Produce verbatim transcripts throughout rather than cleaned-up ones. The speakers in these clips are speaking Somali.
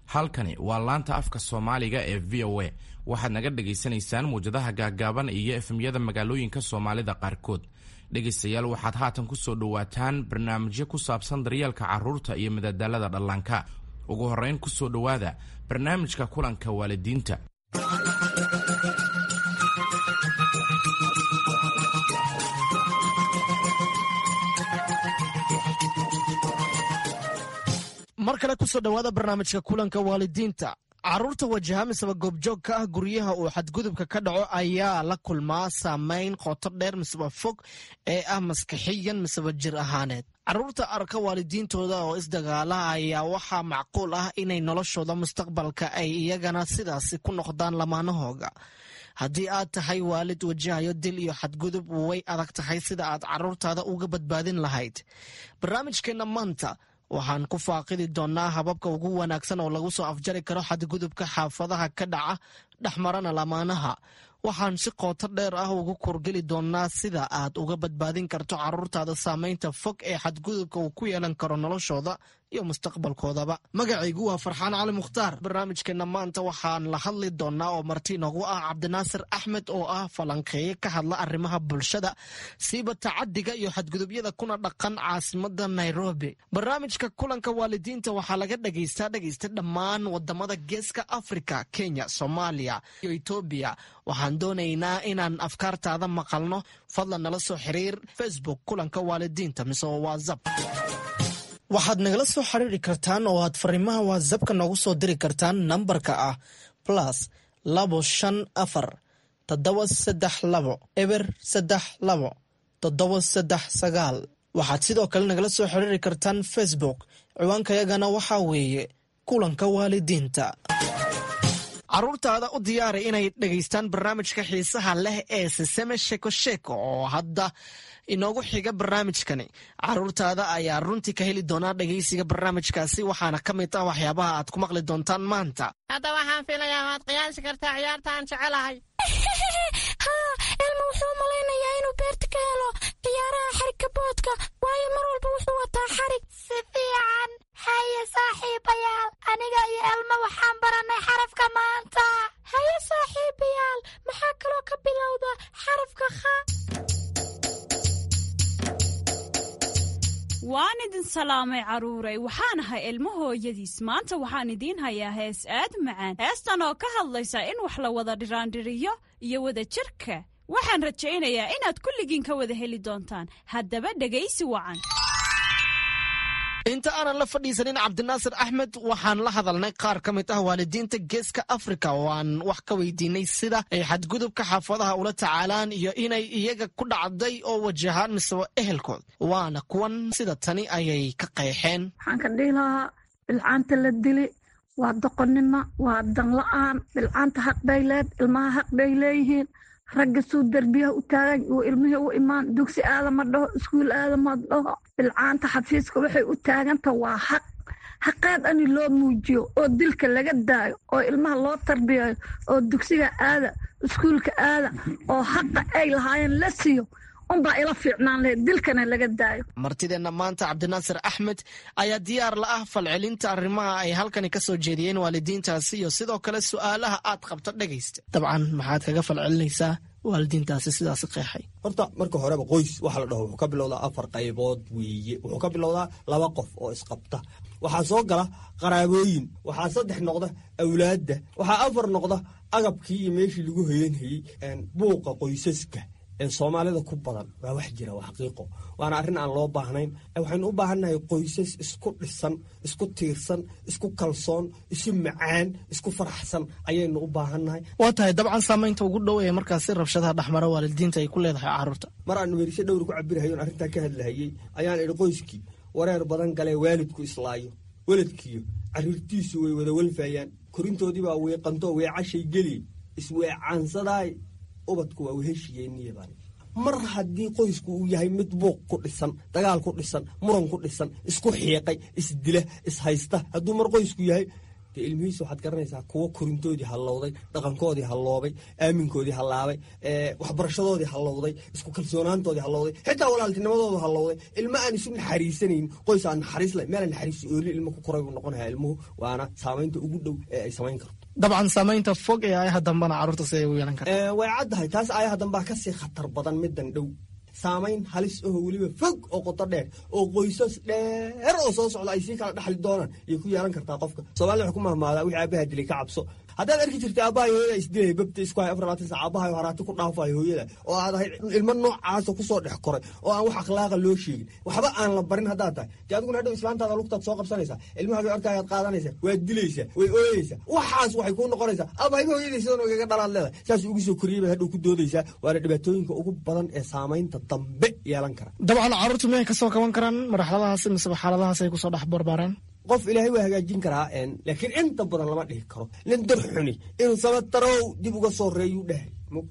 halkani waa laanta afka Soomaaliga ee V O A. waxaad naga dhageysanaysaan muujadaha gaagaaban iyo efemyada magaalooyinka Soomaalida qaarkood. dhegeystayaal waxaad haatan ku soo dhawaataan barnaamijyo ku saabsan daryeelka carruurta iyo madadaalada dhallaanka. ugu horreyn ku soo dhawaada barnaamijka kulanka waalidiinta. mar kale ku soo dhawaada barnaamijka kulanka waalidiinta. carruurta wajaha miseba goobjoog ka ah guryaha uu xadgudubka ka dhaco ayaa la kulmaa saamayn qoto dheer miseba fog ee ah maskaxiyan miseba jir ahaaneed. carruurta arka waalidiintooda oo isdagaala ayaa waxaa macquul ah inay noloshooda mustaqbalka ay iyagana sidaasi ku noqdaan lamaanahooga. haddii aad tahay waalid wajahayo dil iyo xadgudub way adag tahay sida aad carruurtaada uga badbaadin lahayd. barnaamijkeenna maanta waxaan ku faaqidi doonnaa hababka ugu wanaagsan oo lagu soo afjari karo xadgudubka xaafadaha ka dhaca dhexmarana lamaanaha. waxaan si qooto dheer ah ugu kurgeli doonnaa sida aad uga badbaadin karto carruurtaada saamaynta fog ee xadgudubka uu ku yeelan karo noloshooda iyo mustaqbalkoodaba. magacaygu waa farxaan cali mukhtaar. barnaamijkeenna maanta waxaan la hadli doonnaa oo marti noogu ah cabdinaasir axmed oo ah falanqeeye ka hadla arrimaha bulshada siiba tacadiga iyo xadgudubyada kuna dhaqan caasimada Nairobi. barnaamijka kulanka waalidiinta waxaa laga dhegaystaa dhegaysta dhammaan wadamada geeska Afrika, Kenya, Soomaaliya iyo Etoobiya. waxaan doonaynaa inaan afkaartaada maqalno. fadlan nala soo xiriir Facebook kulanka waalidiinta mise WhatsApp. waxaad nagala soo xiriiri kartaan oo aad fariimaha whatsappka noogu soo diri kartaan nambarka ah plus labo shan afar toddoba saddex labo eber saddex labo toddoba saddex sagaal. waxaad sidoo kale nagala soo xiriiri kartaan Facebook. ciwaankayagana waxaa weeye kulanka waalidiinta. carruurtaada u diyaaray inay dhegaystaan barnaamijka xiisaha leh ee Sesame Sheko Sheko oo hadda inoogu xiga barnaamijkani. carruurtaada ayaa runtii ka heli doonaa dhegaysiga barnaamijkaasi, waxaana ka mid ah waxyaabaha aad ku maqli doontaan maanta. hadda waxaan filayaa waad qiyaasi kartaa ciyaartaan jecelahay. ilma wuxuu malaynayaa inuu beerta ka helo ciyaaraha xarigga boodka, waayo mar walba wuxuu wataa xarig. si fiican. haye saaxiibayaal, aniga iyo elma waxaan baranay xarafka maanta. haye saaxiibayaal, maxaa kaloo ka bilowda xarafka kha? waan idin salaamay carruuray, waxaan ahay ilmo hooyadiis. maanta waxaan idiin hayaa hees aad macaan, heestan oo ka hadlaysa in wax la wada dhiraandhiriyo iyo wada jirka. waxaan rajaynayaa inaad kulligiin ka wada heli doontaan. haddaba dhegaysi wacan. inta aanan la fadhiisanin cabdinaasir axmed waxaan la hadalnay qaar ka mid ah waalidiinta geeska Afrika oo aan wax ka weydiinay sida ay xadgudubka xaafadaha ula tacaalaan iyo inay iyaga ku dhacday oo wajahaan misaba ehelkood. waana kuwan sida tani ayay ka qeexeen. waxaan ka dhihi lahaa bilcaanta la dili waa doqonnimo, waa danla-aan. bilcaanta xaq bay leed, ilmaha xaq bay leeyihiin. ragga suu derbiyaha u taagan uu ilmihii u imaan, dugsi aadama dhaho, iskuul aadama dhaho. bilcaanta xafiiska waxay u taaganta waa xaq. xaqaad ani loo muujiyo oo dilka laga daayo oo ilmaha loo tarbiyayo oo dugsiga aada, iskuulka aada, oo xaqa ay lahaayeen la siiyo unbaa ila fiicnaan lahayd, dilkana laga daayo. martideenna maanta cabdinaasir axmed ayaa diyaar la ah falcelinta arrimaha ay halkani ka soo jeediyeen waalidiintaasi iyo sidoo kale su'aalaha aad qabto dhegaysta. dabcan maxaad kaga falcelinaysaa waalidiintaasi sidaasi qeexay? horta marka horeba qoys waxa la dhaho wuxuu ka bilowdaa afar qaybood weeye. wuxuu ka bilowdaa laba qof oo isqabta, waxaa soo gala qaraabooyin, waxaa saddex noqda awlaadda, waxaa afar noqda agabkii iyo meeshii lagu hoyanhayey. buuqa qoysaska ee soomaalida ku badan waa wax jira, waa xaqiiqo, waana arrin aan loo baahnayn. waxaynu u baahannahay qoysas isku dhisan, isku tiirsan, isku kalsoon, isu macaan, isku faraxsan ayaynu u baahannahay. waa tahay dabcan saamaynta ugu dhow ee markaasi rabshadaha dhexmara waalidiinta ay ku leedahay carruurta. mar aan weerisho dhowr ku cabirahayoon arrintaa ka hadlahayey ayaan idhi qoyskii wareer badan galee waalidku islaayo, weladkiiyo carruurtiisu way wada walfaayaan, korintoodiibaa weeqantoo weecashay geli isweecaansadaay. ubadku waa weheshiyeenniyabaan. mar haddii qoysku uu yahay mid buuq ku dhisan, dagaal ku dhisan, muran ku dhisan, isku xiiqay, isdila, ishaysta, hadduu mar qoysku yahay dee ilmihiisa waxaad garanaysaa kuwo korintoodii hallowday, dhaqankoodii halloobay, aaminkoodii hallaabay, waxbarashadoodii hallowday, isku kalsoonaantoodii hallowday, xitaa walaaltinimadoodu hallowday. ilmo aan isu naxariisanayn, qoys aan naxariis leh, meel aan naxariis ooli ilmo ku koray buu noqonayaa ilmuhu. waana saamaynta ugu dhow ee ay samayn karto. dabcan saamaynta fog ee ayaha dambana carruurta si ay u yeelan karta way caddahay. taas ayaha dambaa kasii khatar badan middan dhow. saamayn halis aho weliba fog oo qoto dheer oo qoysas dheer oo soo socda ay sii kala dhaxli doonaan ayay ku yeelan kartaa qofka. soomaalida waxay ku mahmaadaa wixii aabbaha dilay ka cabso. haddaad arki jirta aabbahay hooyada isdilaya babta isku hay afar labaatan sac aabbahay haraati ku dhaafayo hooyada oo aad ahay ilmo noocaasa ku soo dhex koray oo aan wax akhlaaqa loo sheegin, waxba aan la barin haddaad tahay dee adiguna hadhow islaantaada lugtaad soo qabsanaysaa, ilmahaaga orkaayaad qaadanaysaa, waad dilaysaa, way ooyeysaa. waxaas waxay kuu noqonaysaa aabahayba hooyadii sidan ogaga dhalaad leedahay, saas ugu soo koriyey baad hadhow ku doodaysaa. waana dhibaatooyinka ugu badan ee saamaynta dambe yeelan kara. dabcan carruurtu miyay ka soo kaban karaan marxaladahaas miseba xaaladahaas ay kusoo dhex barbaaraan? qof ilaahay waa hagaajin karaa, laakiin inta badan lama dhihi karo. nin dar xuni inuu sabatarow dib uga soo reeyuu dhahay.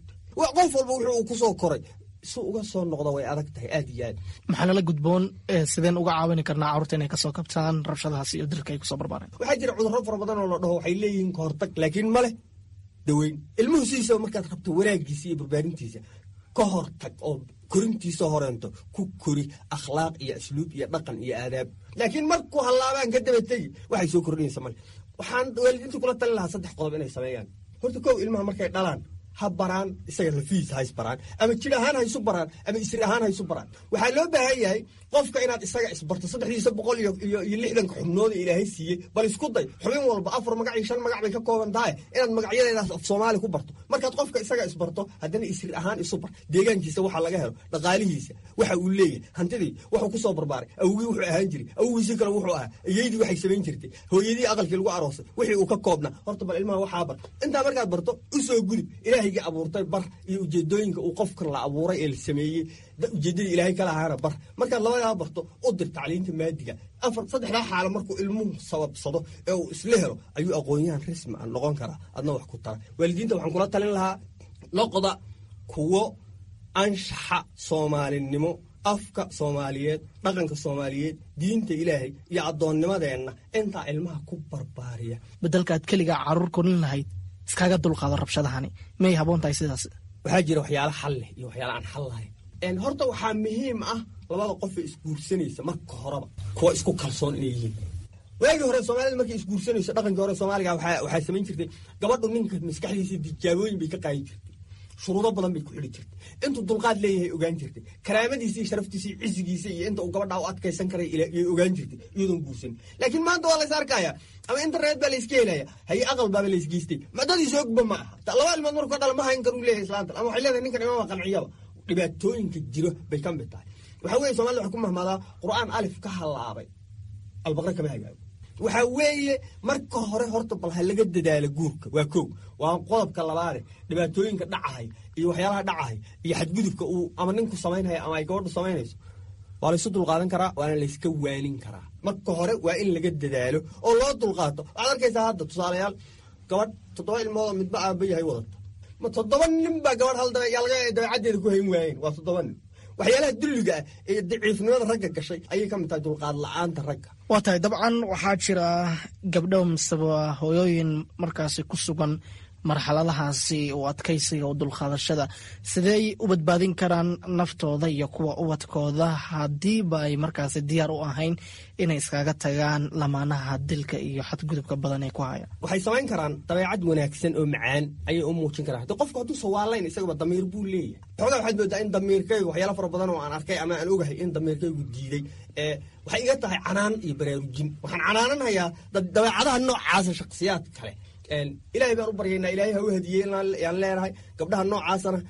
qof walba wuxuu uu ku soo koray si uga soo noqdo way adag tahay aad iyo aad. maxaa nala gudboon sideen uga caawini karnaa carruurta inay kasoo kabtaan rabshadahaas iyo dirka ay kusoo barbaareen? waxaa jira cudurro fara badan oo la dhaho waxay leeyihiin ka hortag, laakiin ma leh daweyn. ilmuhu sidiisaba markaad rabto wanaagiisa iyo barbaarintiisa ka hortag oo korintiisa horeento ku kori akhlaaq iyo asluub iyo dhaqan iyo aadaab. laakiin markuu hallaabaan ka daba tegi waxay soo kordhinaysa male. waxaan waalidiinta kula talin lahaa saddex qodob inay sameeyaan. horta kow, ilmaha markay dhalaan ha baraan isaga lafihiisa ha is baraan, ama jir ahaan ha isu baraan, ama isri ahaan ha isu baraan. waxaa loo baahan yahay qofka inaad isaga isbarto. saddexdiisa boqol iyo iyo lixdanka xubnooda ilaahay siiyey bal isku day xubin walba afar magac iyo shan magac bay ka kooban tahay inaad magacyadeedaas af soomaali ku barto. markaad qofka isaga isbarto haddana isri ahaan isu bar, deegaankiisa waxa laga helo, dhaqaalihiisa, waxa uu leeyahay, hantidii wuxuu ku soo barbaaray, awgii wuxuu ahaan jiray, awgiisii kale wuxuu ahaa, iyaydii waxay samayn jirtay, hooyadii aqalkii lagu aroosay wixii uu ka koobnaa. horta bal ilmaha waxaa bar. intaa markaad barto u soo gudub ilaahayga abuurtay bar iyo ujeedooyinka uu qofkan la abuuray ee la sameeyey, ujeedadii ilaahay kala ahaana bar. markaad labadaa barto u dir tacliinta maadiga. afar saddexdaa xaalo markuu ilmuhu sababsado ee uu isla helo ayuu aqoon-yahan rasmi a noqon karaa, adna wax ku tara. waalidiinta waxaan kula talin lahaa noqda kuwo anshaxa soomaalinimo, afka soomaaliyeed, dhaqanka soomaaliyeed, diinta ilaahay iyo addoonnimadeenna intaa ilmaha ku barbaariya. bedelka aad keligaa carruur korin lahayd iskaga dulqaado rabshadahani miyay haboon tahay sidaas? waxaa jira waxyaalo xal leh iyo waxyaalo aan xal lahayn. horta waxaa muhiim ah labada qofee isguursanaysa marka horeba kuwa isku kalsoon inay yihiin. waagii hore soomaalida markay isguursanayso dhaqankii hore soomaaliga waxaa samayn jirtay gabadhu ninka maskaxdiisa tijaabooyin bay ka qaadi jirtay, shuruudo badan bay ku xidhi jirtay, intuu dulqaad leeyahay ogaan jirtay, karaamadiisa iyo sharaftiisa iyo cisigiisa iyo inta uu gabadhaa u adkaysan karay yay ogaan jirtay iyadoon guursan. laakiin maanta waa lays arkaya ama internet baa layska helaya, haye aqal baaba laysgeystay, macdadiisa ogba ma aha. laba ilmood markuu ka dhala ma hayn karuu leeyahay islaantan, ama waxay leedahay ninkan imama qanciyaba. dhibaatooyinka jiro bay ka mid tahay. waxaa weeye somalida waxay ku mahmaadaa qur'aan alif ka halaabay albaqra kama hagaago. waxaa weeye marka hore horta bal ha laga dadaalo guurka, waa kow. waa qodobka labaade dhibaatooyinka dhacahay iyo waxyaalaha dhacahay iyo xadgudubka uu ama ninku samaynaya ama ay gabadhu samaynayso waa laysu dulqaadan karaa, waana layska waanin karaa. marka hore waa in laga dadaalo oo loo dulqaato. waxaad arkaysaa hadda tusaalayaal gabadh toddoba ilmoodoo midba aaba yahay wadato, ma toddoba nin baa gabadh hal dabeecaddeeda ku hayn waayeen. waa toddoba nin. waxyaalaha dulliga ah ee daciifnimada ragga gashay ayay ka mid tahay dulqaad la-aanta ragga. waa tahay dabcan waxaa jira gabdho miseba hooyooyin markaasi ku sugan marxaladahaasi u adkaysiga u dulqaadashada. sideey u badbaadin karaan naftooda iyo kuwa ubadkooda haddiiba ay markaasi diyaar u ahayn inay iskaga tagaan lamaanaha dilka iyo xadgudubka badan ee ku haya? waxay samayn karaan dabeecad wanaagsan oo macaan ayay u muujin karaan. de qofku hadduu sawaalayn isagaba damiir buu leeyahay. xoogaa waxaad moodaa in damiirkaygu waxyaala fara badan oo aan arkay ama aan ogahay in damiirkaygu diiday. waxay iga tahay canaan iyo baraarujin. waxaan canaananayaa dabeecadaha noocaasa shaksiyaad kale. ilaahay baan u baryaynaa, ilaahay ha u hadiyey yaan leenahay. gabdhaha noocaasana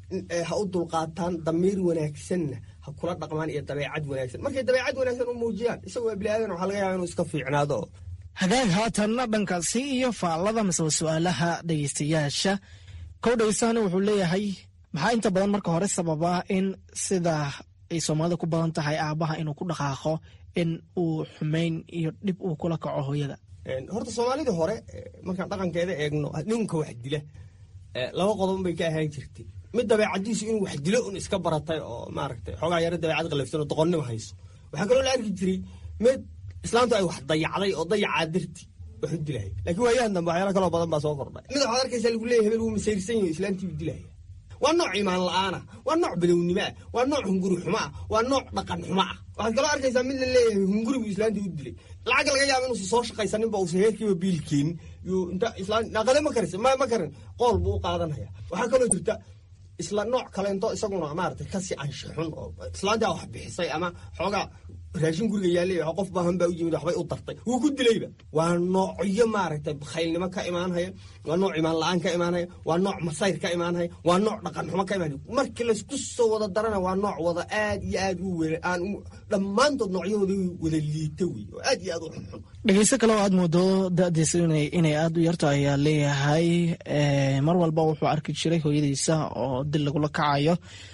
ha u dulqaataan, damiir wanaagsanna ha kula dhaqmaan iyo dabeecad wanaagsan. markay dabeecad wanaagsan u muujiyaan isagoo biniaadan waxaa laga yaaba inuu iska fiicnaado. hagaag haatanna dhankaasi iyo faallada miseba su-aalaha dhegeystayaasha. kow dhegeystaani wuxuu leeyahay maxaa inta badan marka hore sababa in sida ay soomaalida ku badan tahay aabbaha inuu ku dhaqaaqo in uu xumayn iyo dhib uu kula kaco hooyada? horta soomaalidii hore markaan dhaqankeeda eegno ninka wax dila laba qodob bay ka ahaan jirtay. mid dabeecadiisu inuu wax dilo un iska baratay oo maaragtay xoogaa yaro dabeecad qalafsan oo doqonnimo hayso. waxaa kaloo la arki jiray mid islaantu ay wax dayacday oo dayacaa darti wax u dilaya laakiin waayahan dambe waxyaala kaloo badan baa soo kordhay mid waxaad arkaysaa lagu leeyahay hebel wuu masayrsan yahay islaantii u dilaya waa nooc iimaan la-aana waa nooc badownimo ah waa nooc hunguri xumo ah waa nooc dhaqan xumo ah waxaad kaloo arkaysaa mid la leeyahay hunguri buu islaantii u dilay lacag laga yaaba inuusan soo shaqaysaninba uusan heerkiiba biilkeenin yuu inta islaan naqade ma karis ma ma karin qool buu u qaadanaya waxaa kaloo jirta isla nooc kaleento isaguna maaragtay kasii anshixun oo islaantaa wax bixisay ama xoogaa raashin guriga yaallay wax qof baahan baa u yimid waxbay u dartay wuu ku dilayba waa noocyo maaragtay bakhaylnimo ka imaanhaya waa nooc imaan la-aan ka imaanhaya waa nooc masayr ka imaanhaya waa nooc dhaqan xumo ka imaanhaya markii laysku soo wada darana waa nooc wada aad iyo aad u were aan dhammaantood noocyahooda wada liita wey oo aad iyo aad u xunxun dhegeysto kale oo aad moodo da-diisa inay aad u yarto ayaa leeyahay mar walba wuxuu arki jiray hooyadiisa oo dil lagula kacayo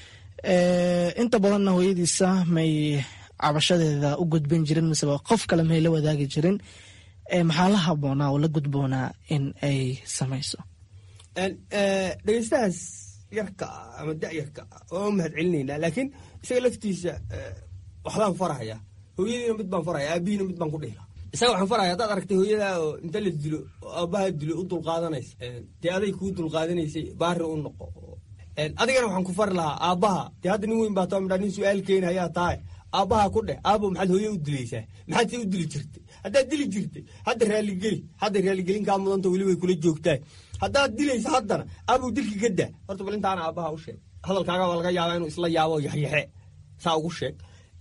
inta badanna hooyadiisa may cabashadeeda u gudbin jirin miseba qof kale may la wadaagi jirin maxaa la haboonaa oo la gudboonaa in ay samayso dhegeystahaas yarka ama da-yarka waa u mahad celinaynaa laakiin isaga laftiisa waxbaan farahaya hooyadiina mid baan faraya aabihiina mid baan ku dhihla isaga waxaan faraya haddaad aragtay hooyadaa oo inta la dilo oo aabbaha dilo u dulqaadanaysa dee aday kuu dulqaadanaysay baari u noqo adigana waxaan ku fari lahaa aabbaha dee hadda nin weyn baa too midhaa nin su-aal keena ayaa tahay aabbaha ku dheh aabo maxaad hooye u dilaysaa maxaad se u dili jirtay haddaad dili jirtay hadda raaligeli hadda raaligelin kaa mudanta weli way kula joogtaa haddaad dilaysa haddana aabow dilki ka daa horta bal intaana aabbaha u sheeg hadalkaaga waa laga yaabaa inuu isla yaabo yaxyaxe saa ugu sheeg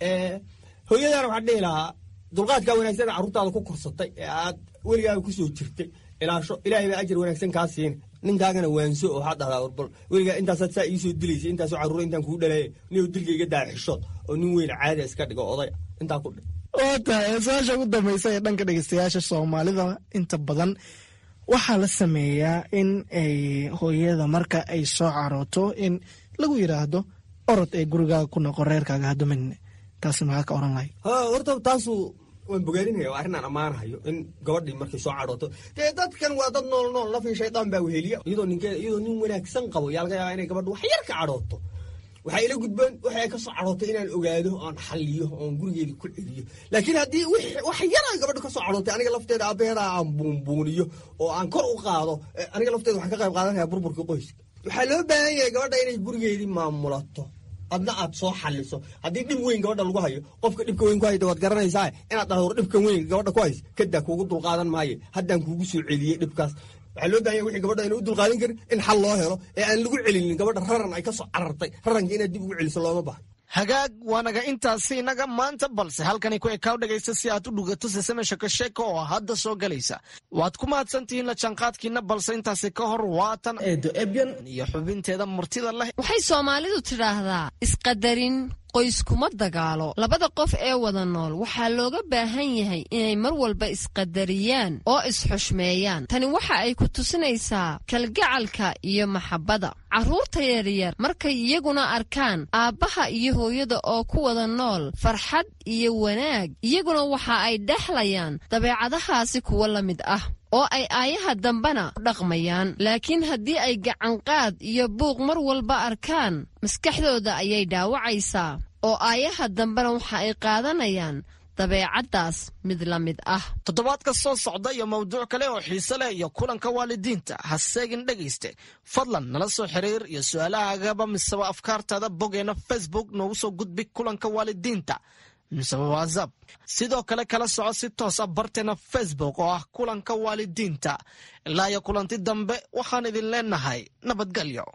hooyadaana waxaan dhihi lahaa dulqaadkaa wanaagsan carruurtaada ku korsatay ee aad weligaaga kusoo jirtay ilaasho ilaahay baa ajar wanaagsan kaa siina ninkaagana waanso oo waxaad dhahdaa warbal weligaa intaasaad saa iisoo dilaysa intaasoo carruura intaan kuu dhaleeya niyow dilkayga daa xishood oo nin weyn caada iska dhigo oday intaa ku dhig waa tahay su-aasha ugu dambaysa ee dhanka dhegeystayaasha soomaalida inta badan waxaa la sameeyaa in ay hooyada marka ay soo carooto in lagu yidhaahdo orod ee gurigaaga ku noqo reerkaaga hadumin taasi maxaa ka oran lahay horta taasu waan bogaarinaya waa arrin aan ammaanahayo in gabadhii markay soo cadhooto dee dadkan waa dad nool nool lafii shaydaan baa weheliya iyadoo ninkeeda iyadoo nin wanaagsan qabo yaa laga yaabaa inay gabadhu wax yar ka cadhooto waxaa ila gudboon waxay ay ka soo cadhootay inaan ogaado oon xalliyo oon gurigeedii ku celiyo laakiin haddii wax yar ay gabadhu ka soo cadhootay aniga lafteeda aabbaheeda aan buunbuuniyo oo aan kor u qaado aniga lafteeda waxaan ka qayb qaadanaya burburkii qoyska waxaa loo baahan yahay gabadha inay gurigeedii maamulato adna aad soo xaliso haddii dhib weyn gabadha lagu hayo qofka dhibka weyn ku hayda waad garanaysaa inaad dhahdo dhibkan weyn gabadha ku hays kadaa kuugu dulqaadan maayo haddaan kuugu soo celiyey dhibkaas waxaa loo baahan yahay wixii gabadha ayna u dulqaadan karin in xal loo helo ee aan lagu celinin gabadha raran ay ka soo carartay raranka inaad dib ugu celiso looma bahan hagaag waanaga intaasi inaga maanta balse halkani ku ekaaw dhegaysta si aad u dhugato sesame sheko sheeko oo hadda soo galaysa waad ku mahadsantihiin la jaanqaadkiina balse intaasi ka hor waatan eedo ebyan iyo xubinteeda murtida leh waxay soomaalidu tidhaahdaa isqadarin qoys kuma dagaalo labada qof ee wada nool waxaa looga baahan yahay inay mar walba isqadariyaan oo isxushmeeyaan tani waxa ay ku tusinaysaa kalgacalka iyo maxabbada carruurta yaryar markay iyaguna arkaan aabbaha iyo hooyada oo ku wada nool farxad iyo wanaag iyaguna waxa ay dhexlayaan dabeecadahaasi kuwa la mid ah oo ay aayaha dambena dhaqmayaan laakiin haddii ay gacanqaad iyo buuq mar walba arkaan maskaxdooda ayay dhaawacaysaa oo aayaha dambena waxa ay qaadanayaan dabeecaddaas mid la mid ah toddobaadka soo socda iyo mawduuc kale oo xiise leh iyo kulanka waalidiinta ha seegin dhegayste fadlan nala soo xiriir iyo su-aalahaagaba miseba afkaartaada boggeena facebook noogu soo gudbi kulanka waalidiinta miseba whatsapp sidoo kale kala soco si toosa barteena facebook oo ah kulanka waalidiinta ilaa iyo kulanti dambe waxaan idin leenahay nabadgelyo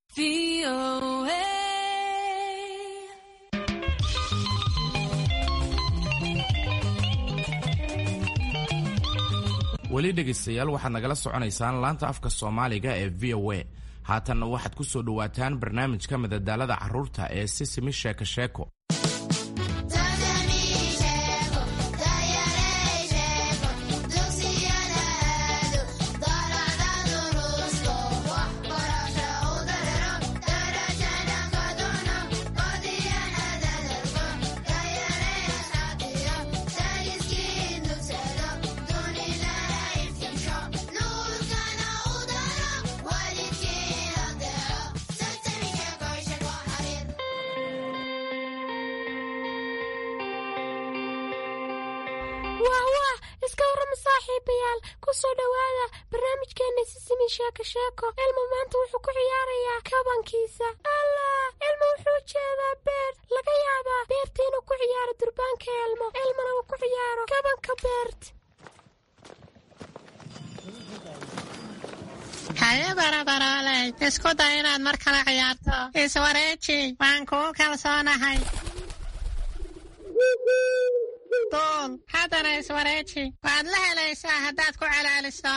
weli dhegaystayaal waxaad nagala soconaysaan laanta afka soomaaliga ee v o a haatanna waxaad ku soo dhowaataan barnaamijka madadaalada carruurta ee sisimi sheeko sheeko ku soo dhawaada barnaamijkeena Sisimi Sheeko Sheeko. Elmo maanta wuxuu ku ciyaarayaa kabankiisa. Allah, Elmo wuxuu jeedaa beer. Laga yaabaa beerta inuu ku ciyaaro durbaanka Elmo. Elmona uu ku ciyaaro kabanka beert. Haye barabaraaley, isku day inaad mar kale ciyaarto. Iswareeji, waan kuu kalsoonahay. Dool, haddana iswareeji. Waad la helaysaa haddaad ku celceliso.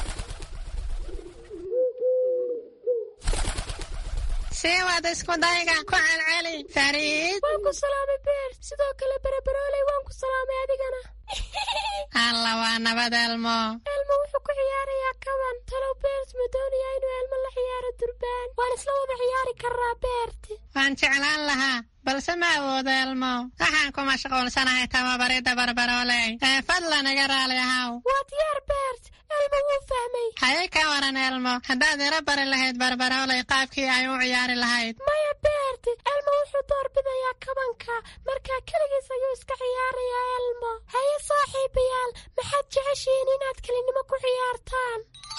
sii wad isku dayga ku celceli. Fariid. Waan ku salaamay beert. Sidoo kale barabaraaley waan ku salaamay adigana. Alla waa nabad Elmo. Elmo wuxuu ku ciyaarayaa kaban. Talow beert ma doonayaa inuu Elmo la ciyaaro durbaan. Waan isla wada ciyaari karaa beert. Waan jeclaan lahaa, balse ma awoodo Elmo. Waxaan ku mashquulsanahay tababaridda barbarooley. Ee fadlan iga raali ahaw. Waa diyaar beert. Elmo wuu fahmay. Haye ka waran Elmo, haddaad ira bari lahayd barbarooley qaabkii ay u ciyaari lahayd. Maya beert. Elmo wuxuu doorbidayaa kabanka. Markaa keligiis ayuu iska ciyaarayaa Elmo. Haye saaxiibayaal, maxaad jeceshihiin inaad kelinimo ku ciyaartaan?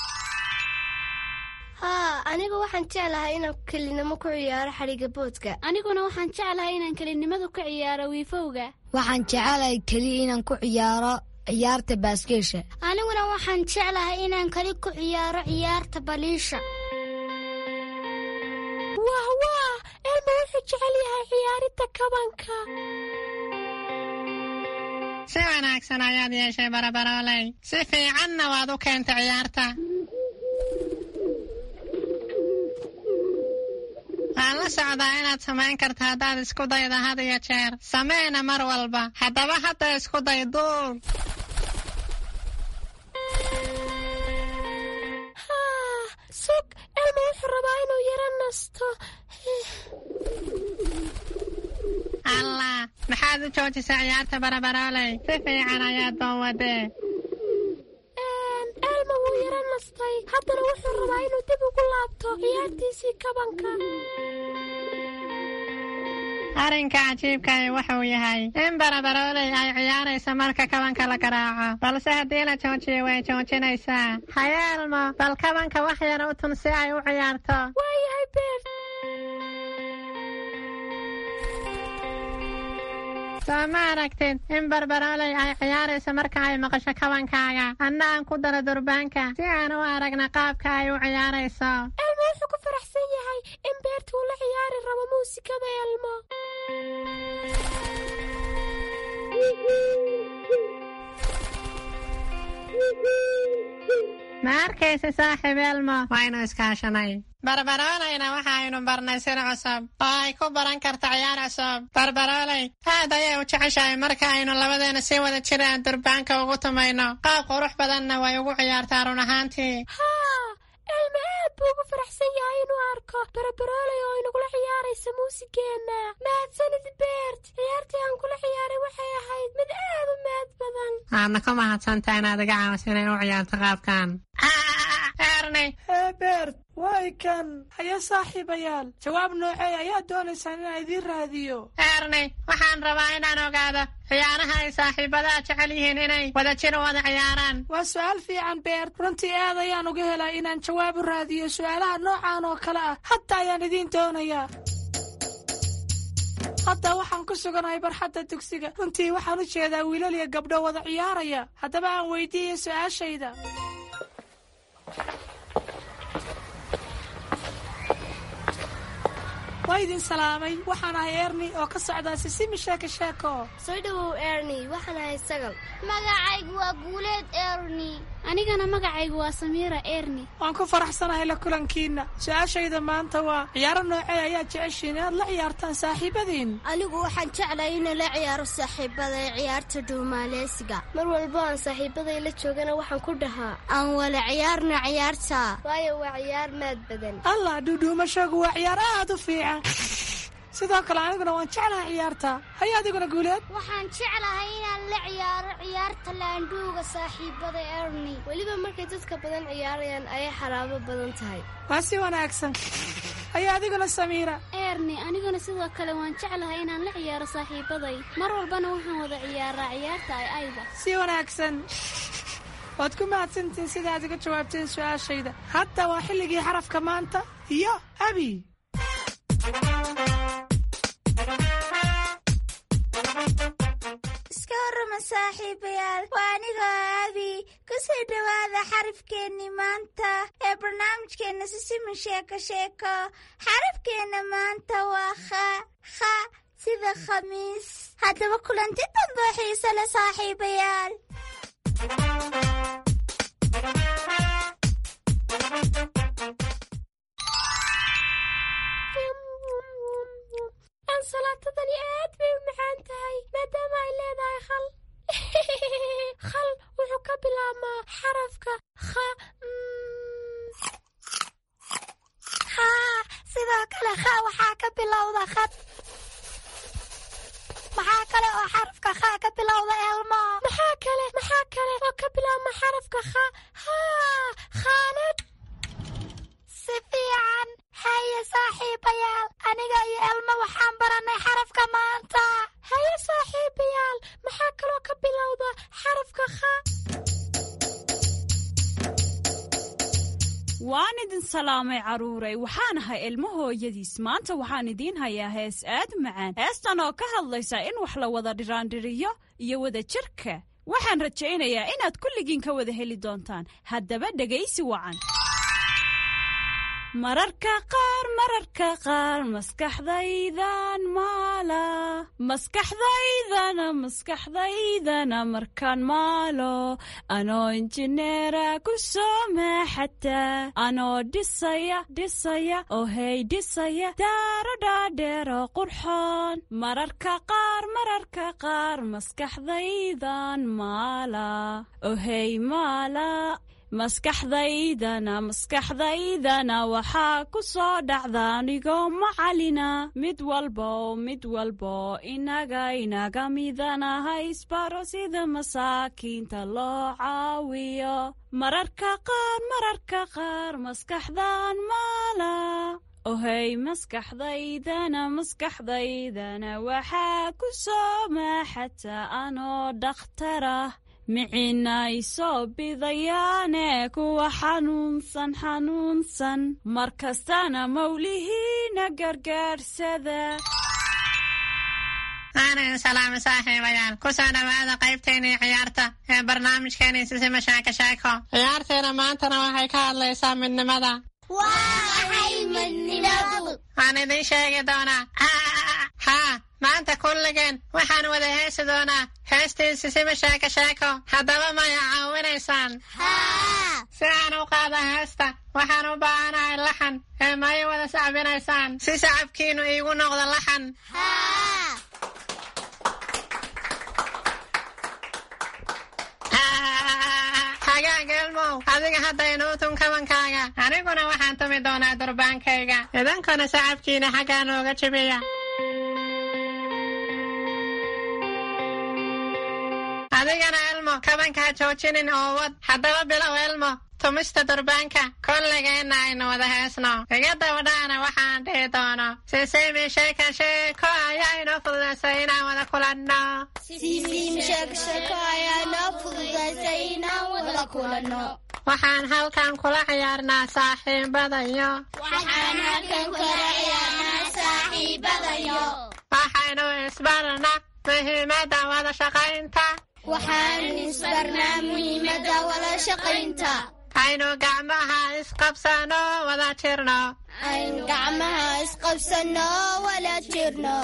haa anigu waxaan jeclahay inaan kelinimo ku ciyaaro xariga boodka. Aniguna waxaan jeclahay inaan kelinimada ku ciyaaro wiifowga. Waxaan jeclahay kaliya inaan ku ciyaaro ciyaarta baaskeesha. Aniguna waxaan jeclahay inaan kali ku ciyaaro ciyaarta baliisha. wah wah Elmo wuxuu jecel yahay ciyaaridda kabanka. Si wanaagsan ayaad yeeshay barabarooley. Si fiicanna waad u keentay ciyaarta. waan la socdaa inaad samayn karta haddaad isku dayda had iyo jeer. Sameena mar walba. Haddaba hadda isku day duul. haa sug Elmo wuxuu rabaa inuu yara nasto. allah maxaad u joojisay ciyaarta barabarooley? Si fiican ayaad doon wadee. Elmo wuu yara nastay. haddana wuxuu rabaa inuu dib ugu laabto ciyaartiisii kabanka. arrinka cajiibkaahi wuxuu yahay in barabarooley ay ciyaaraysa marka kabanka la garaaco, balse haddii la joojiyo way joojinaysaa. haye Elmo, bal kabanka wax yar u tun si ay u ciyaarto. waayahay beert. soo ma aragtid in barbarooley ay ciyaaraysa marka ay maqasho kabankaaga? Anna aan ku daro durbaanka si aan u aragna qaabka ay u ciyaarayso. Elmo wuxuu ku faraxsan yahay in beert uu la ciyaari rabo muusikada Elmo. ma arkaysa saaxiib Elmo, waynu iskaashanay. barbarooleyna waxaaynu barnay sir cusub oo ay ku baran karta ciyaar cusub. barbarooley aad ayay u jeceshahay marka aynu labadeena si wada jira aan durbaanka ugu tumayno. qaab qurux badanna way ugu ciyaartaa run ahaantii. haa Elmo aad buu ugu faraxsan yahay inuu arko barbarooley oo inagula ciyaaraysa muusigeenna. mahadsanid beert. ciyaartii aan kula ciyaaray waxay ahayd mid aad u mahad badan. aadna ka mahadsantahay inaad iga caawiso inay u ciyaarto qaabkan. Ernie. hee beert way kan. haye saaxiibayaal, jawaab noocee ayaad doonaysaan inaan idiin raadiyo? Ernie, waxaan rabaa inaan ogaado ciyaaraha ay saaxiibadaha jecel yihiin inay wada jir wada ciyaaraan. waa su'aal fiican beert. runtii aad ayaan uga helaa inaan jawaab u raadiyo su'aalaha noocan oo kale ah. hadda ayaan idiin doonayaa. hadda waxaan ku suganahay barxadda dugsiga. runtii waxaan u jeedaa wiilal iyo gabdho wada ciyaaraya. haddaba aan weydiiyo su'aashayda. waa idin salaamay. waxaan ahay Ernie oo ka socdaa Sisimi Sheeko Sheeko. soo dhawow Ernie, waxaan ahay Sagal. magacaygu waa Guuleed Ernie. anigana magacaygu waa Samiira Ernie. waan ku faraxsanahay la kulankiina. su-aashayda maanta waa ciyaaro noocee ayaad jeceshiin inaad la ciyaartaan saaxiibadiin? anigu waxaan jeclahay inaan la ciyaaro saaxiibaday ciyaarta dhuumaaleysiga. mar walba aan saaxiibaday la joogana waxaan ku dhahaa aan wala ciyaarno ciyaarta, waayo waa ciyaar maad badan. allah dhuudhuumashagu waa ciyaar aad u fiican. sidoo kale aniguna waan jeclahay ciyaarta. haye adiguna Guuleed? waxaan jeclahay inaan la ciyaaro ciyaarta laandhuuga saaxiibada Ernie. weliba markay dadka badan ciyaarayaan ayay xaraabo badan tahay. waa si wanaagsan. haye adiguna Samiira? Ernie, aniguna sidoo kale waan jeclahay inaan la ciyaaro saaxiibaday. mar walbana waxaan wada ciyaaraa ciyaarta ay ayda. si wanaagsan. waad ku mahadsantiin sidaad iga jawaabteen su'aashayda. Hadda waa xilligii xarafka maanta iyo abi. iska warrama saaxiibayaal, waa anigoo abi. ku soo dhowaada xarafkeenni maanta ee barnaamijkeenna sisimi sheeko sheeko. xarafkeenna maanta waa kha kha sida khamiis. haddaba kulanti dambe xiise leh saaxiibayaal. ansalaatadani aad bay u macaan tahay maadaama ay leedahay khal. khal wuxuu ka bilaabmaa xarafka kha. haa sidoo kale kha waxaa ka bilowda khad. maxaa kale oo xarafka kha ka bilowda elmo? maxaa kale maxaa kale oo ka bilaabma xarafka kha? haa khaanad. si fiican. haye saaxiibayaal, aniga iyo elmo waxaan baranay xarafka maanta. haye saaxiibayaal, maxaa kaloo ka bilowda xarafka kha? waan idin salaamay carruuray, waxaan ahay ilmo hooyadiis. maanta waxaan idiin hayaa hees aad macaan, heestan oo ka hadlaysa in wax la wada dhiraandhiriyo iyo wada jirka. waxaan rajaynayaa inaad kulligiin ka wada heli doontaan. haddaba dhegaysi wacan. mararka qaar mararka qaar maskaxdaydan maala maskaxdaydana maskaxdaydana markaan maalo anoo injineera ku soo maaxataa anoo dhisaya dhisaya oo hey dhisaya daaro dhaadheero qurxoon mararka qaar mararka qaar maskaxdaydan maala oo hey maala maskaxdaydana maskaxdaydana waxaa ku soo dhacda anigoo macalina mid walbo mid walbo inaga inaga midana haysbaro sida masaakiinta loo caawiyo mararka qaar mararka qaar maskaxdan maala ohey maskaxdaydana maskaxdaydana waxaa ku soo maaxata anoo dhakhtara micina isoo bidayaane kuwa xanuunsan xanuunsan markastana mawlihiina gargaarsada. aanan salaamo saaxiibayaal, ku soo dhowaada qaybteennii ciyaarta ee barnaamijkeenii sisima sheeko sheeko. ciyaarteena maantana waxay ka hadlaysaa midnimada. waa maxay midnimadu? waan idiin sheegi doonaa. haa maanta kulligeen waxaan wada heesi doonaa heestii sisima sheeko sheeko. haddaba maya caawinaysaan? haa. si aan u qaada heesta waxaan u baahanahay laxan ee maya wada sacbinaysaan si sacabkiinu iigu noqdo laxan? haa. hagaag elmow, adiga hadda inuu tun kabankaaga, aniguna waxaan tumi doonaa durbaankayga. idankuna sacabkiina xaggaa nooga jibiya. adigana elmo kabanka ha joojinin oo wad. haddaba bilow elmo tumista durbaanka, kolligeenna aynu wada heesno. iga dabadhaana waxaan dhihi doono sisimi sheeko sheeko ayaa inoo fududaysay inaan wada kulanno. sisimi sheeko sheeko ayaa inoo fududaysay inaan wada kulanno. waxaan halkan kula ciyaarnaa saaxiibadayo. waxaan halkan kula ciyaarnaa saaxiibadayo. waxaynu isbarnaa muhiimadda wada shaqaynta. waxaan isbarnaa muhiimadda wada shaqaynta. aynu gacmaha isqabsano wada jirno. aynu gacmaha isqabsano wada jirno.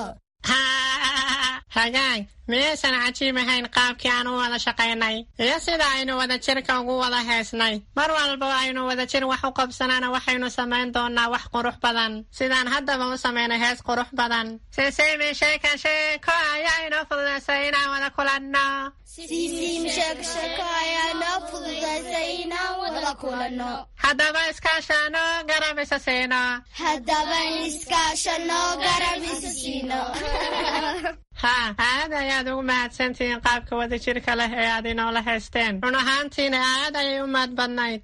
hagaag miyaysan cajiib ahayn qaabkii aan u wada shaqaynay iyo sida aynu wada jirka ugu wada heesnay? mar walba aynu wada jir wax u qabsanana waxaynu samayn doonaa wax qurux badan, sidaan haddaba u samaynay hees qurux badan. sisimi sheeko sheeko ayaa inoo fududaysay inaan wada kulanno. sisimi sheeko sheeko ayaa inoo fududaysay inaan wada kulanno. haddaba iskaashano garab isa siino. haddaba iskaashano garab isa siino. haa aad ayaad ugu mahadsantihiin qaabka wada jirka leh ee aad inoola haysteen. run ahaantiina aad ayay u mahad badnayd.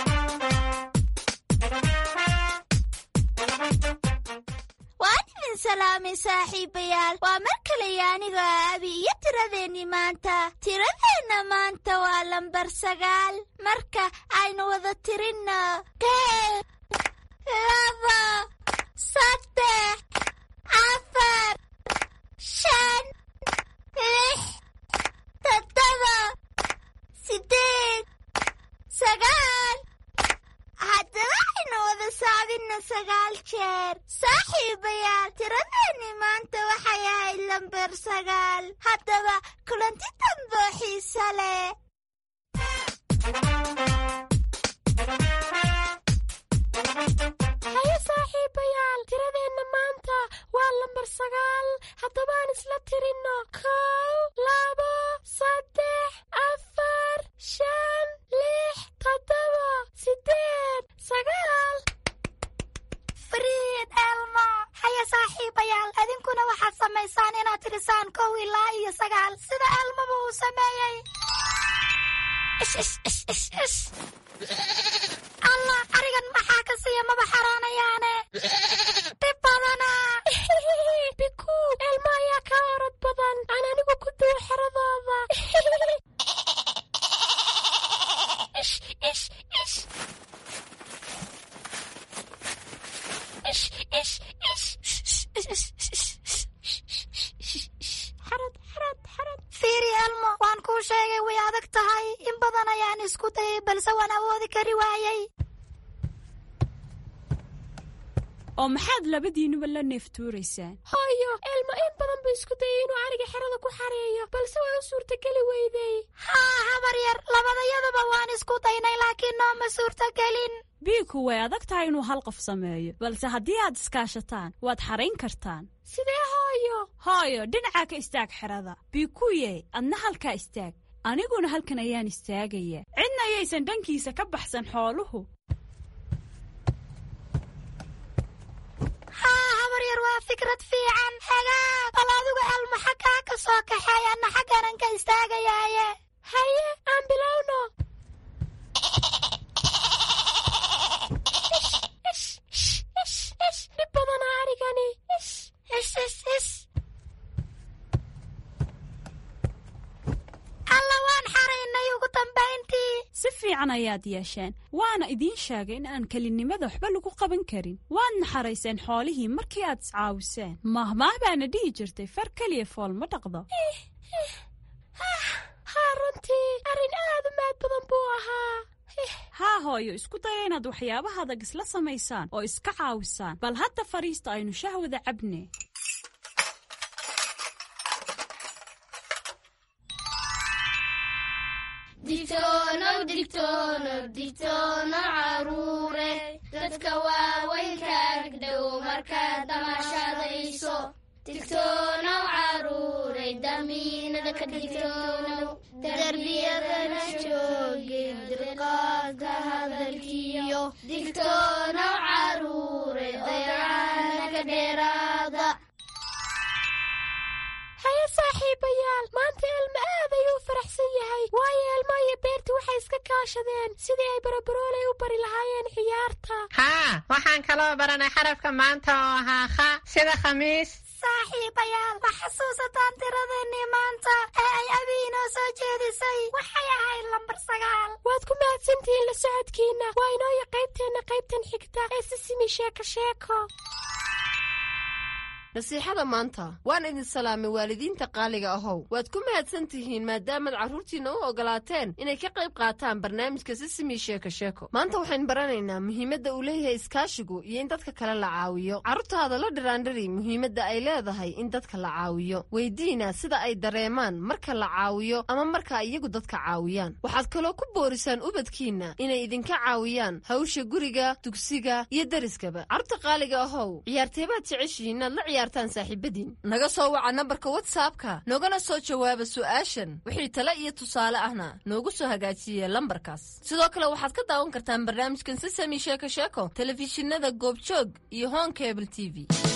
waan idin salaamay saaxiibayaal. waa mar kale aniga abi iyo tiradeenni maanta. tiradeenna maanta waa lambar sagaal. marka aynu wada tirinno kee laba saddex afar shan lix toddoba sideed sagaal. haddaba aynu wada saabinno sagaal jeer. saaxiibayaal tiradeenni maanta waxay ahayd lambar sagaal. haddaba kulanti dambo xiisa leh. haye saaxiibayaal tiradeenna maanta waa lambar sagaal. haddaba aan isla tirinno kow labo saddex afar shan lix toddoba sideed sagaal. fariid elmo. haye saaxiibayaal idinkuna waxaad samaysaan inaad tirisaan kow ilaa iyo sagaal sida elmaba uu sameeyey. allah arigan maxaa ka siiya maba xaraanayaane dhib badana. biku elmo ayaa ka orod badan. aan anigu ku duwo xeradooda. fiiri elmo waan kuu sheegay way adag tahay. in badan ayaan isku dayay balse waan awoodi kari waayay. oo maxaad labadiinuba la neeftuuraysaan? hooyo elmo in badan buu isku dayay inuu ariga xerada ku xareeyo balse waa u suurtageli weyday. haa habar yar labadayaduba waan isku daynay laakiin nooma suurtagelin. biiku way adag tahay inuu hal qof sameeyo balse haddii aad iskaashataan waad xarayn kartaan. sidee hooyo? hooyo dhinacaa ka istaag xerada. biikuye adna halkaa istaag. aniguna halkan ayaan istaagaya. cidna ayaysan dhankiisa ka baxsan xooluhu. haa habar yar waa fikrad fiican. hagaag bal adigu elmo xaggaa ka soo kaxeey anna xagganan ka istaagayaaye. haye aan bilowno. dhib badana arigani. alla waan xaraynay ugu dambayntii. si fiican ayaad yeesheen. waana idiin sheegay in aan kelinimada waxba lagu qaban karin. waadna xarayseen xoolihii markii aad iscaawiseen. mahmaah baana dhihi jirtay far keliya fool ma dhaqdo. haa runtii arrin aad u maad badan buu ahaa. haa hooyo isku daya inaad waxyaabaha adag isla samaysaan oo iska caawisaan. bal hadda fariista aynu shahwada cabne. digtoonow digtoonow digtoonow caruure dadka waaweynka agdhow markaad damaashadayso. digtoonow caruure damiinada ka digtoonow darbiyadana jooge dirqaadka hadalkiyo. digtoonow caruure dayacaana ka dheeraada. haye saaxiibayaal maanta elmo aad ayuu u faraxsan yahay waayo elmo iyo beerti waxay iska kaashadeen sidii ay barabaroolay u bari lahaayeen ciyaarta. haa waxaan kaloo baranay xarafka maanta oo ahaa kha sida khamiis. saaxiibayaal ma xasuusataan tiradeennii maanta ee ay abi inoo soo jeedisay? waxay ahayd lambar sagaal. waad ku mahadsantihiin la socodkiinna. waa inooyo qaybteenna qaybtan xigta ee sisimi sheeko sheeko. nasiixada maanta waan idin salaamay waalidiinta qaaliga ahow. waad ku mahadsan tihiin maadaamaad carruurtiinna u oggolaateen inay ka qayb qaataan barnaamijka sisimi sheeko sheeko. maanta waxayn baranaynaa muhiimadda uu leeyahay iskaashigu iyo in dadka kale la caawiyo. carruurtaada la dhiraandhiri muhiimadda ay leedahay in dadka la caawiyo. weydiina sida ay dareemaan marka la caawiyo ama marka iyagu dadka caawiyaan. waxaad kaloo ku boorisaan ubadkiinna inay idinka caawiyaan hawsha guriga, dugsiga iyo deriskaba. carruurta qaaliga ahow ciyaarteebaad jeceshihiin inaad la saaxiibadiin naga soo waca nambarka whatsappka noogana soo jawaaba su'aashan. wixii tale iyo tusaale ahna noogu soo hagaajiye lambarkaas. sidoo kale waxaad ka daawan kartaan barnaamijkan sisami sheeko sheeko telefishinada goobjoog iyo home cable t v.